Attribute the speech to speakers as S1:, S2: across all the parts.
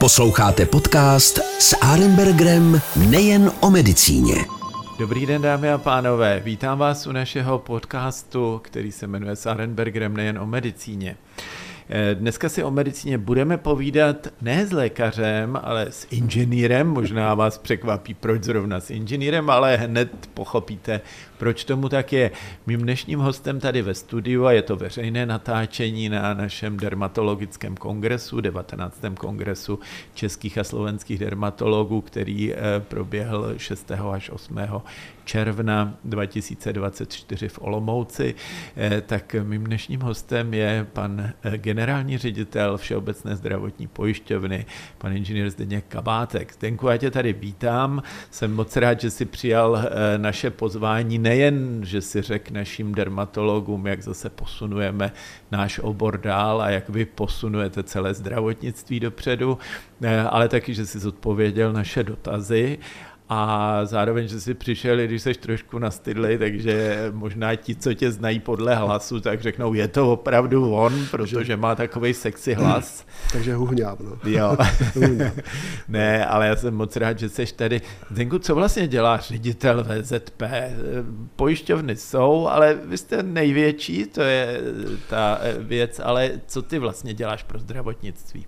S1: Posloucháte podcast s Arenbergerem nejen o medicíně.
S2: Dobrý den, dámy a pánové, vítám vás u našeho podcastu, který se jmenuje s Arenbergerem nejen o medicíně. Dneska si o medicíně budeme povídat ne s lékařem, ale s inženýrem. Možná vás překvapí, proč zrovna s inženýrem, ale hned pochopíte, proč tomu tak je. Mým dnešním hostem tady ve studiu, a je to veřejné natáčení na našem dermatologickém kongresu, 19. kongresu českých a slovenských dermatologů, který proběhl 6. až 8. června 2024 v Olomouci, tak mým dnešním hostem je pan generální ředitel Všeobecné zdravotní pojišťovny, pan inženýr Zdeněk Kabátek. Zdenku, já tě tady vítám, jsem moc rád, že jsi přijal naše pozvání, nejen, že si řekl našim dermatologům, jak zase posunujeme náš obor dál a jak vy posunujete celé zdravotnictví dopředu, ale taky, že jsi zodpověděl naše dotazy. A zároveň, že jsi přišel, i když jsi trošku nastydlej, takže možná ti, co tě znají podle hlasu, tak řeknou, je to opravdu on, protože má takovej sexy hlas.
S3: Takže huhňám, no.
S2: Jo. Ne, ale já jsem moc rád, že jsi tady. Zdenku, co vlastně dělá ředitel VZP? Pojišťovny jsou, ale vy jste největší, to je ta věc, ale co ty vlastně děláš pro zdravotnictví?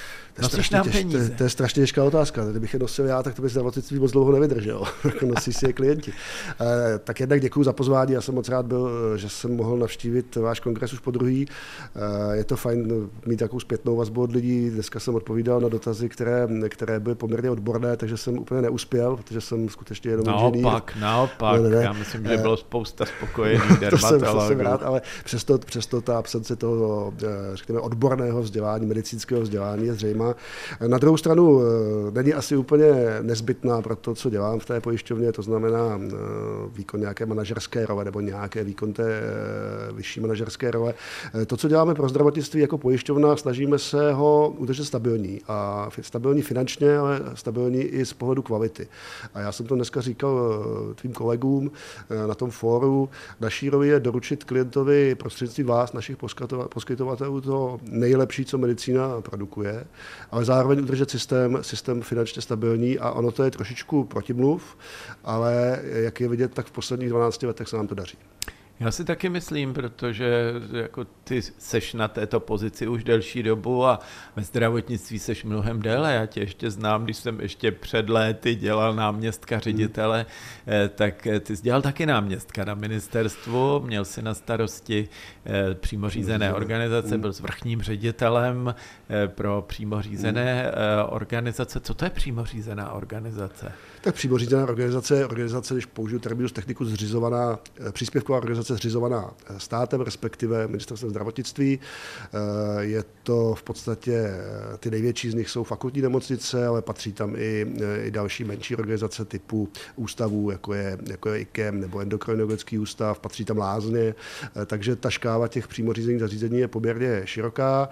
S3: To je strašně těžká otázka. Kdybych je nosil já, tak to by zdravotnictví moc dlouho nevydrželo. Nosí si je klienti. Tak jednak děkuji za pozvání. Já jsem moc rád byl, že jsem mohl navštívit váš kongres už po druhý. Je to fajn mít takovou zpětnou vazbu od lidí. Dneska jsem odpovídal na dotazy, které byly poměrně odborné, takže jsem úplně neuspěl, protože jsem skutečně jenom inženýr.
S2: Naopak. Ne. Já myslím, že bylo spousta spokojených dermatologů.
S3: To jsem rád, ale přesto ta absence toho, řekněme, odborného vzdělání, medicínského vzdělání je zřejmá. Na druhou stranu není asi úplně nezbytná pro to, co dělám v té pojišťovně, to znamená výkon nějaké manažerské role nebo nějaké výkon té vyšší manažerské role. To, co děláme pro zdravotnictví jako pojišťovna, snažíme se ho udržet stabilní. A stabilní finančně, ale stabilní i z pohledu kvality. A já jsem to dneska říkal tvým kolegům na tom fóru. Naší roli je doručit klientovi prostřednictvím vás, našich poskytovatelů, to nejlepší, co medicína produkuje, ale zároveň udržet systém finančně stabilní a ono to je trošičku protimluv, ale jak je vidět, tak v posledních 12 letech se nám to daří.
S2: Já si taky myslím, protože jako ty seš na této pozici už delší dobu a ve zdravotnictví seš mnohem déle. Já tě ještě znám, když jsem ještě před léty dělal náměstka ředitele, tak ty jsi dělal taky náměstka na ministerstvu, měl jsi na starosti přímo řízené organizace, byl s vrchním ředitelem pro přímo řízené organizace. Co to je přímo řízená organizace?
S3: Tak přímo řízená organizace, když použiju terminus technicus zřizovaná, příspěvková organizace zřizovaná státem, respektive ministerstvem zdravotnictví. Je to v podstatě, ty největší z nich jsou fakultní nemocnice, ale patří tam i další menší organizace typu ústavů, jako je IKEM nebo endokrinologický ústav, patří tam lázně, takže ta škála těch přímo řízených zařízení je poměrně široká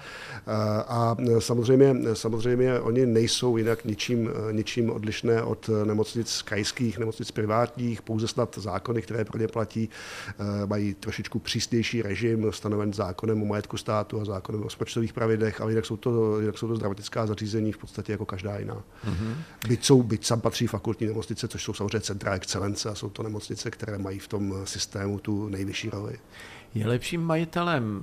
S3: a samozřejmě oni nejsou jinak ničím odlišné od nemocnic krajských, nemocnic privátních, pouze snad zákony, které pro ně platí, mají trošičku přísnější režim stanoven zákonem o majetku státu a zákonem o rozpočtových pravidlech, ale jinak jsou to zdravotnická zařízení v podstatě jako každá jiná. Mm-hmm. Byť sam patří fakultní nemocnice, což jsou samozřejmě centra excelence a jsou to nemocnice, které mají v tom systému tu nejvyšší roli.
S2: Je lepším majitelem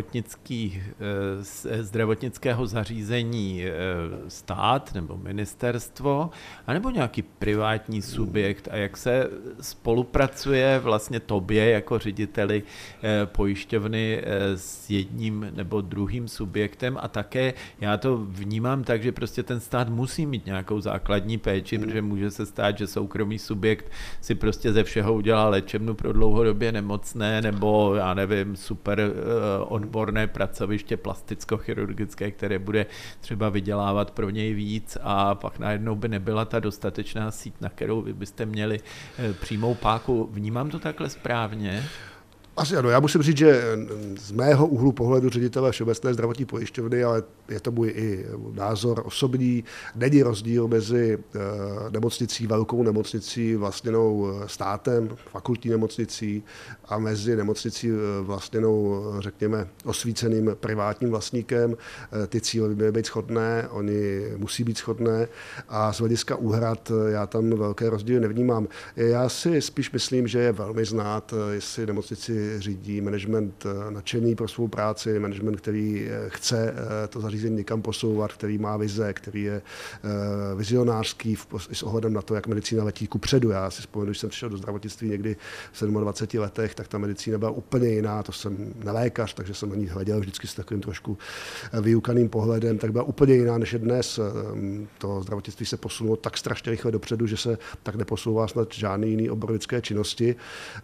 S2: zdravotnického zařízení stát nebo ministerstvo, anebo nějaký privátní subjekt a jak se spolupracuje vlastně tobě jako řediteli pojišťovny s jedním nebo druhým subjektem a také já to vnímám tak, že prostě ten stát musí mít nějakou základní péči, protože může se stát, že soukromý subjekt si prostě ze všeho udělá léčebnu pro dlouhodobě nemocné nebo já nevím, super odborné pracoviště plasticko-chirurgické, které bude třeba vydělávat pro něj víc a pak najednou by nebyla ta dostatečná síť, na kterou vy byste měli přímou páku. Vnímám to takhle správně?
S3: Asi ano, já musím říct, že z mého úhlu pohledu ředitele Všeobecné zdravotní pojišťovny, ale je to můj i názor osobní, není rozdíl mezi nemocnicí, velkou nemocnicí vlastněnou státem, fakultní nemocnicí a mezi nemocnicí vlastněnou, řekněme, osvíceným privátním vlastníkem. Ty cíle by měly být shodné, oni musí být shodné a z hlediska úhrad já tam velké rozdíly nevnímám. Já si spíš myslím, že je velmi znát, jestli nemocnici řídí management nadšený pro svou práci, management, který chce to zařízení někam posouvat, který má vize, který je vizionářský s ohledem na to, jak medicína letí kupředu. Já si vzpomenu, když jsem přišel do zdravotnictví někdy v 27 letech, tak ta medicína byla úplně jiná. To jsem nelékař, takže jsem na ní hleděl vždycky s takovým trošku vyukaným pohledem, tak byla úplně jiná než je dnes. To zdravotnictví se posunulo tak strašně rychle dopředu, že se tak neposouvá snad žádný jiný obor lidské činnosti.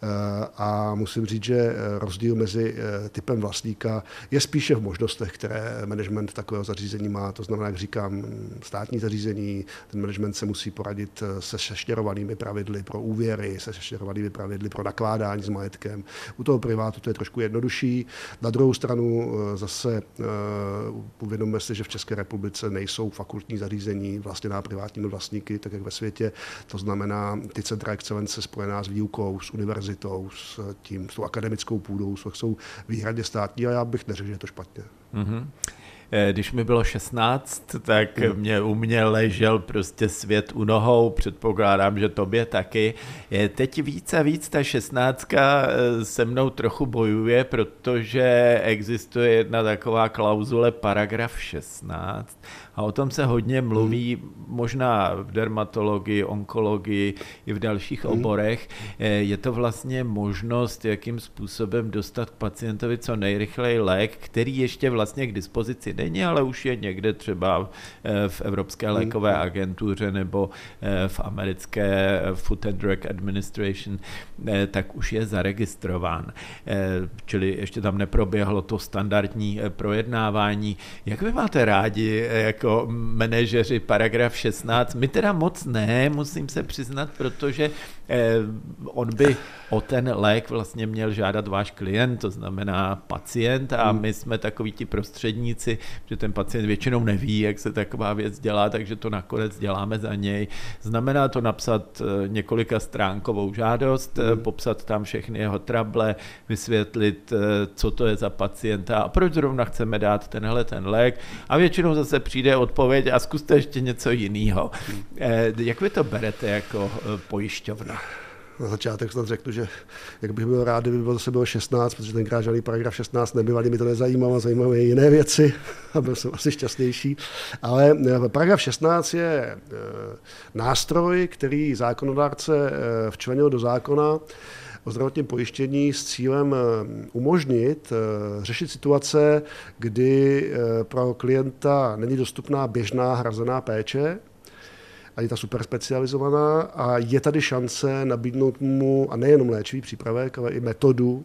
S3: A musím říct, že rozdíl mezi typem vlastníka je spíše v možnostech, které management takového zařízení má. To znamená, jak říkám, státní zařízení, ten management se musí poradit se seštěrovanými pravidly pro úvěry, se seštěrovanými pravidly pro nakládání s majetkem. U toho privátu to je trošku jednodušší. Na druhou stranu zase uvědomíme si, že v České republice nejsou fakultní zařízení vlastněná privátními vlastníky, tak jak ve světě. To znamená ty centra excelence spojená s výukou, s univerzitou, s tou akademickou půdou, jsou výhradně státní a já bych neřekl, že je to špatně.
S2: Mm-hmm. Když mi bylo 16, tak u mě ležel prostě svět u nohou, předpokládám, že tobě taky. Teď víc a víc ta 16 se mnou trochu bojuje, protože existuje jedna taková klauzule paragraf 16 a o tom se hodně mluví, možná v dermatologii, onkologii i v dalších oborech. Je to vlastně možnost, jakým způsobem dostat k pacientovi co nejrychleji lék, který ještě vlastně k dispozici není, ale už je někde třeba v Evropské lékové agentuře nebo v americké Food and Drug Administration, tak už je zaregistrován. Čili ještě tam neproběhlo to standardní projednávání. Jak vy máte rádi jako manažeři paragraf 16? My teda moc ne, musím se přiznat, protože on by o ten lék vlastně měl žádat váš klient, to znamená pacient, a my jsme takoví ti prostředníci, že ten pacient většinou neví, jak se taková věc dělá, takže to nakonec děláme za něj. Znamená to napsat několika stránkovou žádost, popsat tam všechny jeho trable, vysvětlit, co to je za pacienta a proč zrovna chceme dát ten lék, a většinou zase přijde odpověď a zkuste ještě něco jiného. Jak vy to berete jako pojišťovna?
S3: Na začátek snad řeknu, že jak bych byl rád, kdyby zase bylo 16, protože tenkrát žádný paragraf 16 nebyl, ani mi to nezajímalo, zajímavé jiné věci a byl jsem asi šťastnější. Ale paragraf 16 je nástroj, který zákonodárce včlenil do zákona o zdravotním pojištění s cílem umožnit řešit situace, kdy pro klienta není dostupná běžná hrazená péče, ani ta superspecializovaná, a je tady šance nabídnout mu, a nejenom léčivý přípravek, ale i metodu,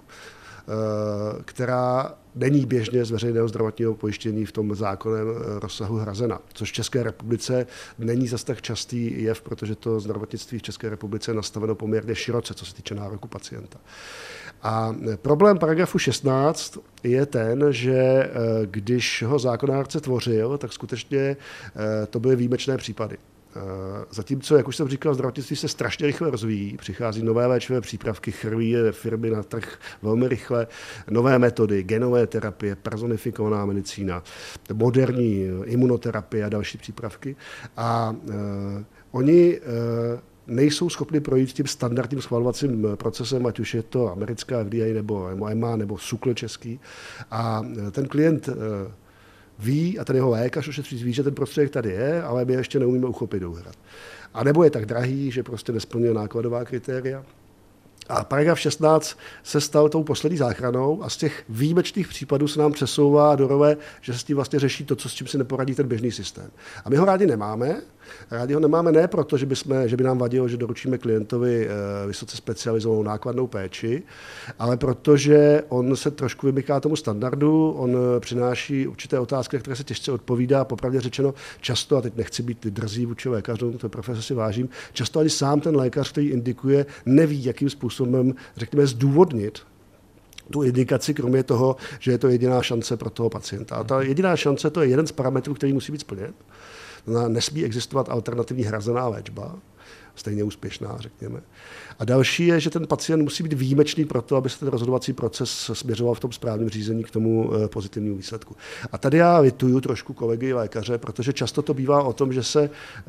S3: která není běžně z veřejného zdravotního pojištění v tom zákonem rozsahu hrazena, což v České republice není zas tak častý jev, protože to zdravotnictví v České republice je nastaveno poměrně široce, co se týče nároku pacienta. A problém paragrafu 16 je ten, že když ho zákonodárce tvořil, tak skutečně to byly výjimečné případy. Zatímco, jak už jsem říkal, zdravotnictví se strašně rychle rozvíjí, přichází nové léčivé přípravky, chrlí firmy na trh velmi rychle, nové metody, genové terapie, personifikovaná medicína, moderní imunoterapie a další přípravky. A oni nejsou schopni projít tím standardním schvalovacím procesem, ať už je to americká FDA nebo EMA nebo SÚKL český. A ten klient ví, a ten jeho lékař ošetřující ví, že ten prostředek tady je, ale my ještě neumíme uchopit do úhrad. A nebo je tak drahý, že prostě nesplňuje nákladová kritéria. A paragraf 16 se stal tou poslední záchranou a z těch výjimečných případů se nám přesouvá do role, že se s tím vlastně řeší to, s čím si neporadí ten běžný systém. A my ho rádi nemáme. Rádi ho nemáme ne proto, že by nám vadilo, že doručíme klientovi vysoce specializovanou nákladnou péči, ale protože on se trošku vymyká tomu standardu, on přináší určité otázky, které se těžce odpovídá, popravdě řečeno často, a teď nechci být drzý vůči lékařům, to profese si vážím, často ani sám ten lékař, který indikuje, neví, jakým způsobem, řekněme, zdůvodnit tu indikaci, kromě toho, že je to jediná šance pro toho pacienta. A ta jediná šance, to je jeden z parametrů, který musí být splněn. Nesmí existovat alternativní hrazená léčba, stejně úspěšná, řekněme. A další je, že ten pacient musí být výjimečný pro to, aby se ten rozhodovací proces směřoval v tom správném řízení k tomu pozitivnímu výsledku. A tady já lituju trošku kolegy lékaře, protože často to bývá o tom, že se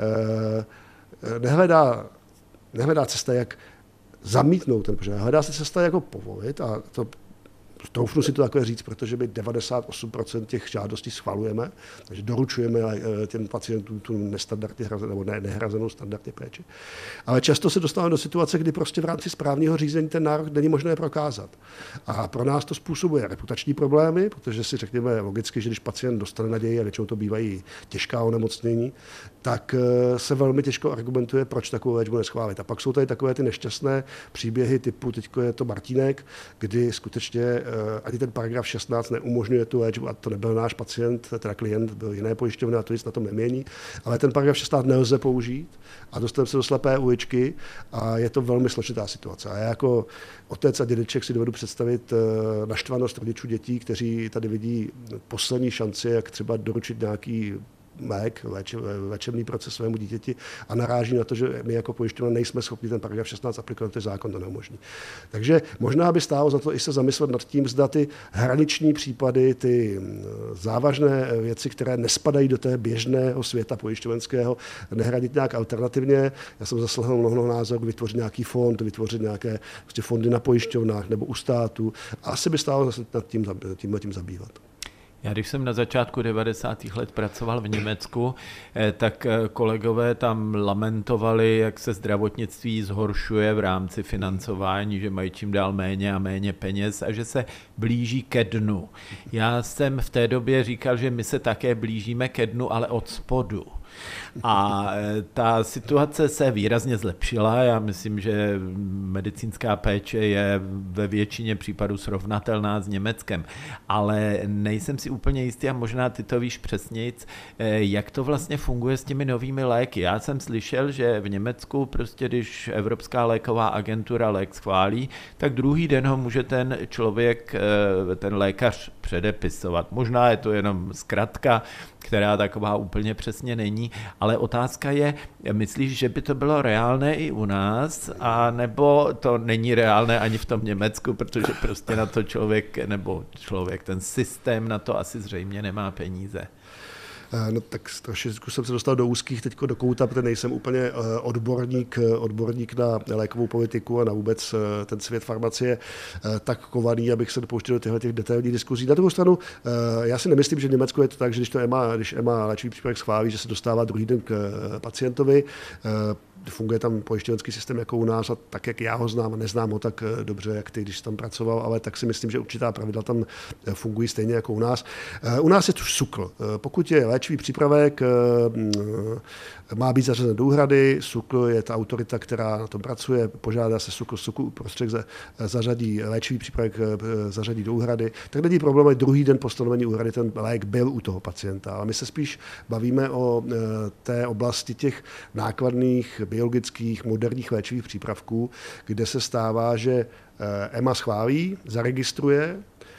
S3: nehledá cesta, jak zamítnout ten požadavek. Hledá se cesta, jak ho povolit, a to troufnu si to takhle říct, protože my 98% těch žádostí schvalujeme, takže doručujeme těm pacientům tu nestandardně hrazenou nebo nehrazenou standardně péči. Ale často se dostáváme do situace, kdy prostě v rámci správního řízení ten nárok není možné prokázat. A pro nás to způsobuje reputační problémy, protože si řekněme logicky, že když pacient dostane naději, a většinou to bývají těžká onemocnění, tak se velmi těžko argumentuje, proč takovou léčbu neschválit. A pak jsou tady takové ty nešťastné příběhy typu, teďko je to Martínek, kdy skutečně ani ten paragraf 16 neumožňuje tu léčbu, a to nebyl náš pacient, teda klient, byl jiné pojišťovny a to nic na tom nemění, ale ten paragraf 16 nelze použít a dostaneme se do slepé uličky a je to velmi složitá situace. A já jako otec a dědeček si dovedu představit naštvanost rodičů dětí, kteří tady vidí poslední šanci, jak třeba doručit nějaký léčebný proces svému dítěti a naráží na to, že my jako pojišťovna nejsme schopni ten paragraf 16 aplikovat, protože zákon to neumožní. Takže možná by stálo za to i se zamyslet nad tím, zda ty hraniční případy, ty závažné věci, které nespadají do té běžného světa pojišťovenského, nehradit nějak alternativně. Já jsem zaslechl mnoho názorů vytvořit nějaký fond, vytvořit nějaké prostě fondy na pojišťovnách nebo u státu. A asi by stálo zase nad tím zabývat.
S2: Já když jsem na začátku 90. let pracoval v Německu, tak kolegové tam lamentovali, jak se zdravotnictví zhoršuje v rámci financování, že mají čím dál méně a méně peněz a že se blíží ke dnu. Já jsem v té době říkal, že my se také blížíme ke dnu, ale od spodu. A ta situace se výrazně zlepšila. Já myslím, že medicínská péče je ve většině případů srovnatelná s Německem, ale nejsem si úplně jistý a možná ty to víš přesnějc, jak to vlastně funguje s těmi novými léky. Já jsem slyšel, že v Německu prostě, když Evropská léková agentura lék schválí, tak druhý den ho může ten člověk, ten lékař předepisovat. Možná je to jenom zkratka, která taková úplně přesně není, ale otázka je, myslíš, že by to bylo reálné i u nás, a nebo to není reálné ani v tom Německu, protože prostě na to člověk, ten systém na to asi zřejmě nemá peníze.
S3: No tak trošičku jsem se dostal do úzkých teďko do kouta, protože nejsem úplně odborník na lékovou politiku a na vůbec ten svět farmacie tak kovaný, abych se dopouštěl do těch detailních diskuzí. Na druhou stranu, já si nemyslím, že v Německu je to tak, že když EMA léčivý přípravek schválí, že se dostává druhý den k pacientovi. Funguje tam pojišťovenský systém jako u nás a tak, jak já ho znám, a neznám ho tak dobře, jak ty, když jsi tam pracoval, ale tak si myslím, že určitá pravidla tam fungují stejně jako u nás. U nás je to SÚKL. Pokud je léčivý přípravek, má být zařazen do úhrady, SÚKL je ta autorita, která na tom pracuje, požádá se SÚKL uprostřed zařadí léčivý přípravek, zařadí do úhrady, tak není problém, že druhý den po stanovení úhrady ten lék byl u toho pacienta. Ale my se spíš bavíme o té oblasti těch nákladných biologických, moderních léčivých přípravků, kde se stává, že EMA schválí, zaregistruje,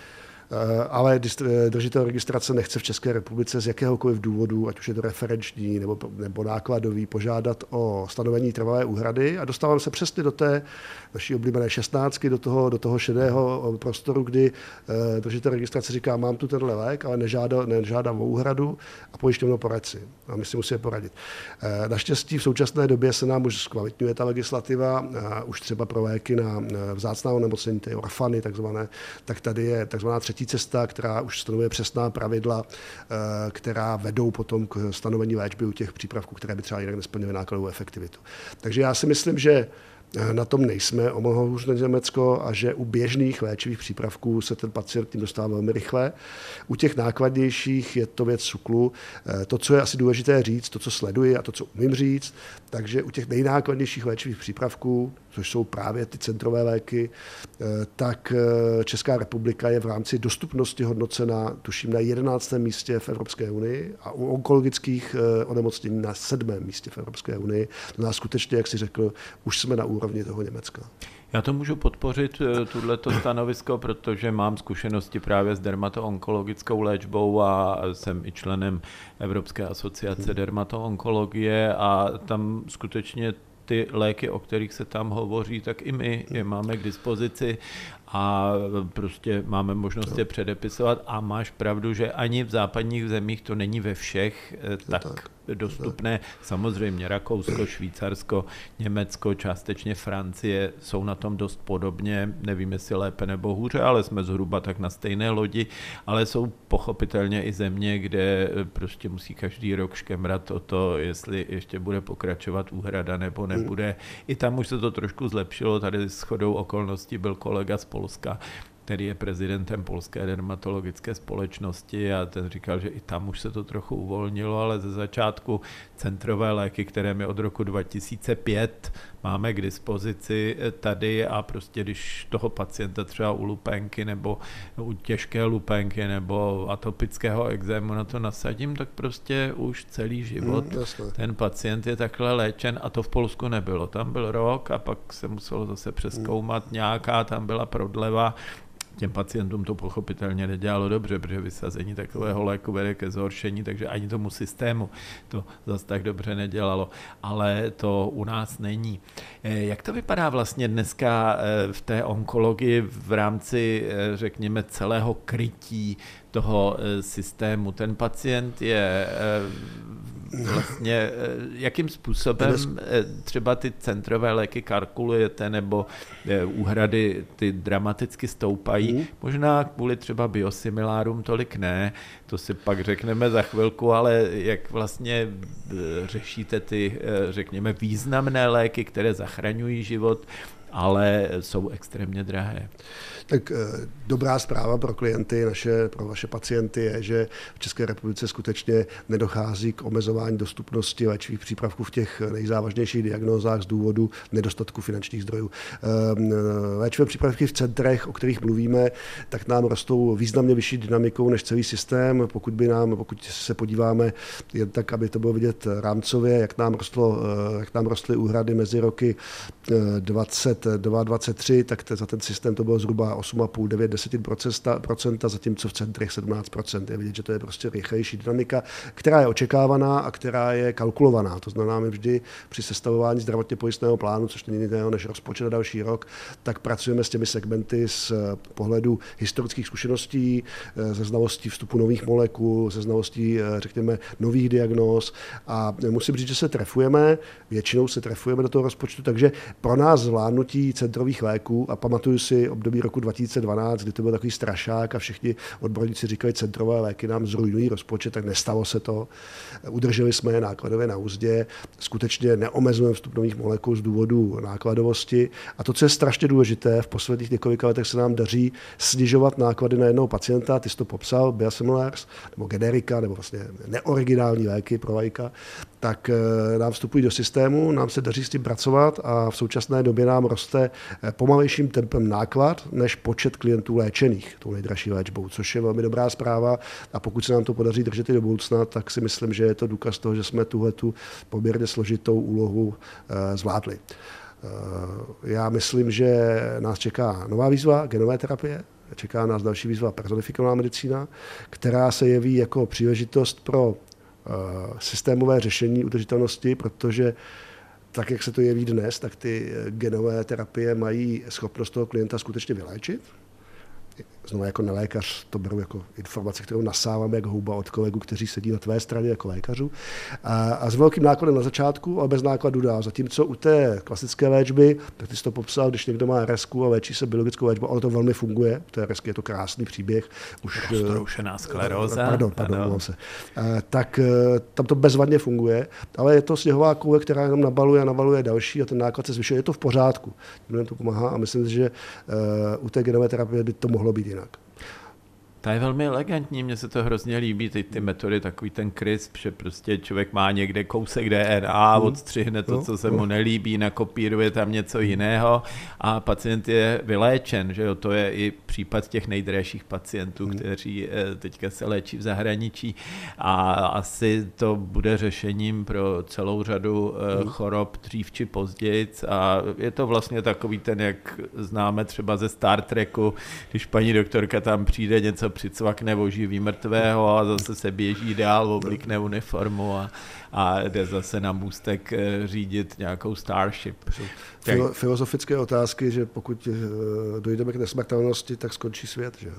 S3: ale držitel registrace nechce v České republice z jakéhokoliv důvodu, ať už je to referenční nebo nákladový, požádat o stanovení trvalé úhrady a dostávám se přesně do té naší oblíbené 16, do toho šedého prostoru, kdy držitel registrace říká, mám tu tenhle lék, ale nežádám o úhradu a pojišťovno poradci. Si. A my si musíme poradit. Naštěstí v současné době se nám už zkvalitňuje ta legislativa, už třeba pro léky na vzácná onemocnění, ty orfany takzvané, tak tady je takzvaná třetí cesta, která už stanovuje přesná pravidla, která vedou potom k stanovení léčby u těch přípravků, které by třeba jinak nesplnily nákladovou efektivitu. Takže já si myslím, že na tom nejsme o mnoho hůř než Německo a že u běžných léčivých přípravků se ten pacient tím dostává velmi rychle. U těch nákladnějších je to věc SÚKLu. To, co je asi důležité říct, to, co sleduji a to, co umím říct, takže u těch nejnákladnějších léčivých přípravků, což jsou právě ty centrové léky, tak Česká republika je v rámci dostupnosti hodnocena, tuším, na 11. místě v Evropské unii a u onkologických onemocnění na 7. místě v Evropské unii. To nás skutečně, jak si řekl, už jsme na úrovni toho Německa.
S2: Já to můžu podpořit, tuhleto stanovisko, protože mám zkušenosti právě s dermatoonkologickou léčbou a jsem i členem Evropské asociace dermatoonkologie a tam skutečně ty léky, o kterých se tam hovoří, tak i my je máme k dispozici a prostě máme možnost je předepisovat a máš pravdu, že ani v západních zemích to není ve všech tak dostupné. Samozřejmě Rakousko, Švýcarsko, Německo, částečně Francie jsou na tom dost podobně, nevím jestli lépe nebo hůře, ale jsme zhruba tak na stejné lodi, ale jsou pochopitelně i země, kde prostě musí každý rok škemrat o to, jestli ještě bude pokračovat úhrada nebo nebude. I tam už se to trošku zlepšilo, tady shodou okolností byl kolega z Polska, který je prezidentem Polské dermatologické společnosti a ten říkal, že i tam už se to trochu uvolnilo, ale ze začátku centrové léky, které my od roku 2005 máme k dispozici tady a prostě když toho pacienta třeba u lupenky nebo u těžké lupenky nebo atopického ekzému na to nasadím, tak prostě už celý život ten pacient je takhle léčen a to v Polsku nebylo. Tam byl rok a pak se muselo zase přezkoumat nějaká, tam byla prodleva. Těm pacientům to pochopitelně nedělalo dobře, protože vysazení takového léku vede ke zhoršení, takže ani tomu systému to zase tak dobře nedělalo. Ale to u nás není. Jak to vypadá vlastně dneska v té onkologii v rámci, řekněme, celého krytí toho systému? Ten pacient je vlastně, jakým způsobem třeba ty centrové léky kalkulujete nebo úhrady ty dramaticky stoupají? Možná kvůli třeba biosimilárům tolik ne, to si pak řekneme za chvilku, ale jak vlastně řešíte ty, řekněme, významné léky, které zachraňují život, ale jsou extrémně drahé.
S3: Tak dobrá zpráva pro klienty, pro vaše pacienty je, že v České republice skutečně nedochází k omezování dostupnosti léčivých přípravků v těch nejzávažnějších diagnózách z důvodu nedostatku finančních zdrojů. Léčivé přípravky v centrech, o kterých mluvíme, tak nám rostou významně vyšší dynamikou než celý systém. Pokud se podíváme jen tak, aby to bylo vidět rámcově, jak nám rostly úhrady mezi roky 2022-2023, tak za ten systém to bylo zhruba 8,5-9%, zatímco v centrech 17%. Je vidět, že to je prostě rychlejší dynamika, která je očekávaná a která je kalkulovaná. To znamená, my vždy při sestavování zdravotně pojistného plánu, což není jiného než rozpočet na další rok, tak pracujeme s těmi segmenty z pohledu historických zkušeností, ze znalostí vstupu nových molekul, ze znalostí, řekněme, nových diagnóz a musím říct, že se trefujeme, většinou se trefujeme do toho rozpočtu, takže pro nás zvládnutí centrových léků, a pamatuju si období roku 2012, kdy to byl takový strašák a všichni odborníci říkali, centrové léky nám zrujnují rozpočet, tak nestalo se to. Udrželi jsme je nákladově na úzdě, skutečně neomezujeme vstup nových molekul z důvodu nákladovosti. A to, co je strašně důležité, v posledních několika letech se nám daří snižovat náklady na jednoho pacienta, ty jsi to popsal, biosimilars, nebo generika, nebo vlastně neoriginální léky pro laika, tak nám vstupují do systému, nám se daří s tím pracovat a v současné době nám roste pomalejším tempem náklad než počet klientů léčených tou nejdražší léčbou, což je velmi dobrá zpráva a pokud se nám to podaří držet i do budoucna, tak si myslím, že je to důkaz toho, že jsme tuhletu poměrně složitou úlohu zvládli. Já myslím, že nás čeká nová výzva genové terapie, čeká nás další výzva personifikovaná medicína, která se jeví jako příležitost pro systémové řešení udržitelnosti, protože tak, jak se to jeví dnes, tak ty genové terapie mají schopnost toho klienta skutečně vyléčit. Znovu jako nelékař to beru jako informace, kterou nasávám jak houba od kolegů, kteří sedí na tvé straně jako lékařů. A s velkým nákladem na začátku, ale bez nákladu dál. Zatímco u té klasické léčby, tak ty jsi to popsal, když někdo má RSku a léčí se biologickou léčbou, ale to velmi funguje. U té RSky je to krásný příběh.
S2: Roztroušená skleróza.
S3: Pardon, tak tam to bezvadně funguje, ale je to sněhová koule, která jenom nabaluje další a ten náklad se zvyšuje. Je to v pořádku. To pomáhá a myslím si, že u té genové terapie by to mohlo být jinak.
S2: Ta je velmi elegantní, mně se to hrozně líbí, ty metody, takový ten CRISP, že prostě člověk má někde kousek DNA, odstřihne to, co se mu nelíbí, nakopíruje tam něco jiného a pacient je vyléčen, že jo, to je i případ těch nejdražších pacientů, kteří teďka se léčí v zahraničí a asi to bude řešením pro celou řadu chorob dřív či později a je to vlastně takový ten, jak známe třeba ze Star Treku, když paní doktorka tam přijde, něco přicvakne, oživí mrtvého a zase se běží dál, oblikne uniformu a jde zase na můstek řídit nějakou Starship.
S3: Filozofické otázky, že pokud dojdeme k nesmrtelnosti, tak skončí svět, že?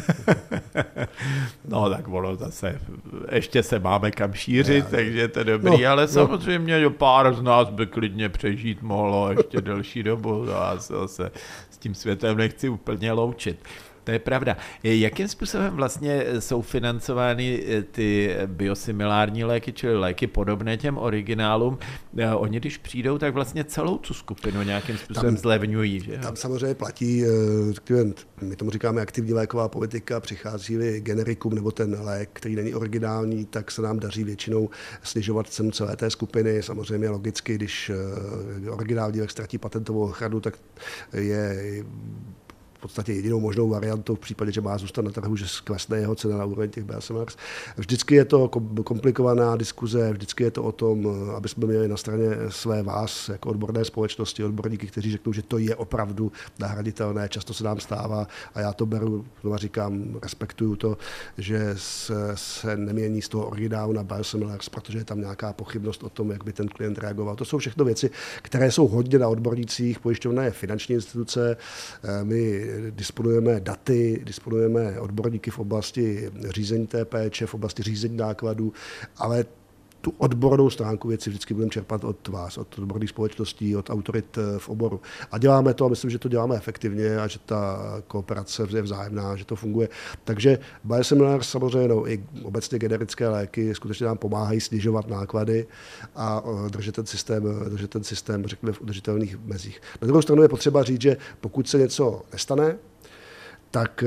S2: No tak ono zase, ještě se máme kam šířit, takže to je dobrý, ale samozřejmě pár z nás by klidně přežít mohlo ještě delší dobu a se s tím světem nechci úplně loučit. To je pravda. Jakým způsobem vlastně jsou financovány ty biosimilární léky, čili léky podobné těm originálům? Oni, když přijdou, tak vlastně celou tu skupinu nějakým způsobem zlevňují, že?
S3: Tam samozřejmě platí, my tomu říkáme aktivní léková politika, přichází generikum nebo ten lék, který není originální, tak se nám daří většinou snižovat cenu celé té skupiny. Samozřejmě logicky, když originální lék ztratí patentovou ochranu, tak je v podstatě jedinou možnou variantou v případě, že má zůstat na trhu, že klesne jeho cena na úroveň těch biosimilars. Vždycky je to komplikovaná diskuze, vždycky je to o tom, aby jsme měli na straně své vás jako odborné společnosti, odborníky, kteří řeknou, že to je opravdu nahraditelné. Často se nám stává a já to beru, znova říkám, respektuju to, že se nemění z toho originálu na biosimilars, protože je tam nějaká pochybnost o tom, jak by ten klient reagoval. To jsou všechno věci, které jsou hodně na odbornících. Pojišťovna je finanční instituce, my disponujeme daty, disponujeme odborníky v oblasti řízení té péče, v oblasti řízení nákladů, ale tu odbornou stránku věci vždycky budeme čerpat od vás, od odborných společností, od autorit v oboru. A děláme to a myslím, že to děláme efektivně a že ta kooperace je vzájemná, že to funguje. Takže biosimilars samozřejmě, no, i obecně generické léky skutečně nám pomáhají snižovat náklady a držet ten systém, řekněme, v udržitelných mezích. Na druhou stranu je potřeba říct, že pokud se něco nestane, tak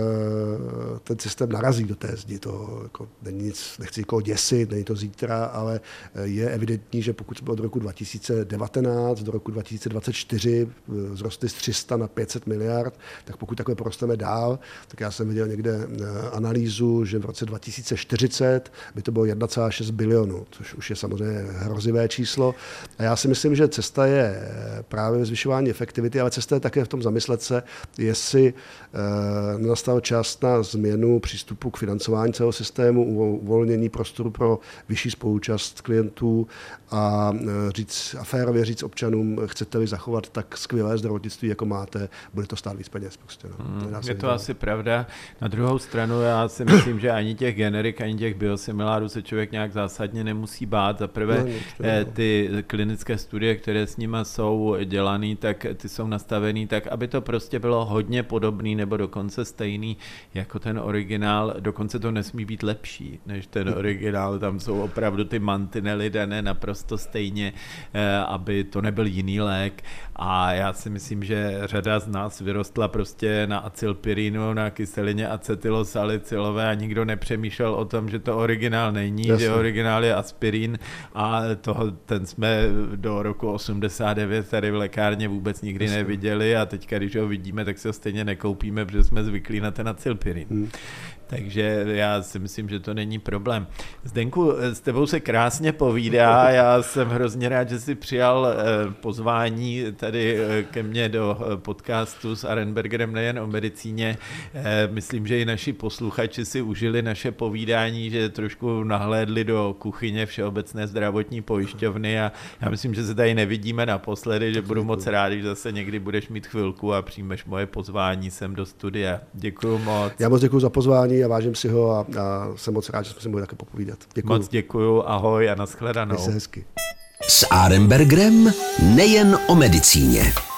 S3: ten systém narazí do té zdi. To jako není nic, nechci někoho děsit, není to zítra, ale je evidentní, že pokud jsme od roku 2019 do roku 2024 vzrostli z 300 na 500 miliard, tak pokud takhle porosteme dál, tak já jsem viděl někde analýzu, že v roce 2040 by to bylo 1,6 bilionu, což už je samozřejmě hrozivé číslo. A já si myslím, že cesta je právě ve zvyšování efektivity, ale cesta je také v tom zamyslet se, jestli nastal čas na změnu přístupu k financování celého systému, uvolnění prostoru pro vyšší spoluúčast klientů a férově říct občanům, chcete-li zachovat tak skvělé zdravotnictví, jako máte, bude to stát víc peněz. Prostě, no.
S2: Je to asi pravda. Na druhou stranu já si myslím, že ani těch generik, ani těch biosimilárů se člověk nějak zásadně nemusí bát. Za prvé ty klinické studie, které s nimi jsou dělané, tak ty jsou nastavené tak, aby to prostě bylo hodně podobné nebo dokonce stejný jako ten originál, dokonce to nesmí být lepší než ten originál, tam jsou opravdu ty mantinely dané naprosto stejně, aby to nebyl jiný lék a já si myslím, že řada z nás vyrostla prostě na acylpirinu, na kyselině acetylosalicylové a nikdo nepřemýšlel o tom, že to originál není, že originál je aspirin a ten jsme do roku 89 tady v lékárně vůbec nikdy neviděli a teďka, když ho vidíme, tak se ho stejně nekoupíme, protože jsme zvyklí na ten acylpirin. Takže já si myslím, že to není problém. Zdenku, s tebou se krásně povídá, já jsem hrozně rád, že jsi přijal pozvání tady ke mně do podcastu s Arenbergerem nejen o medicíně. Myslím, že i naši posluchači si užili naše povídání, že trošku nahlédli do kuchyně Všeobecné zdravotní pojišťovny a já myslím, že se tady nevidíme naposledy, že budu moc rád, když zase někdy budeš mít chvilku a přijmeš moje pozvání sem do studia. Děkuju moc.
S3: Já moc děkuju za pozvání a vážím si ho a jsem moc rád, že jsme si mohli také popovídat. Děkuju.
S2: Moc děkuju, ahoj a nashledanou.
S3: Měj se hezky.
S1: S Arenbergerem nejen o medicíně.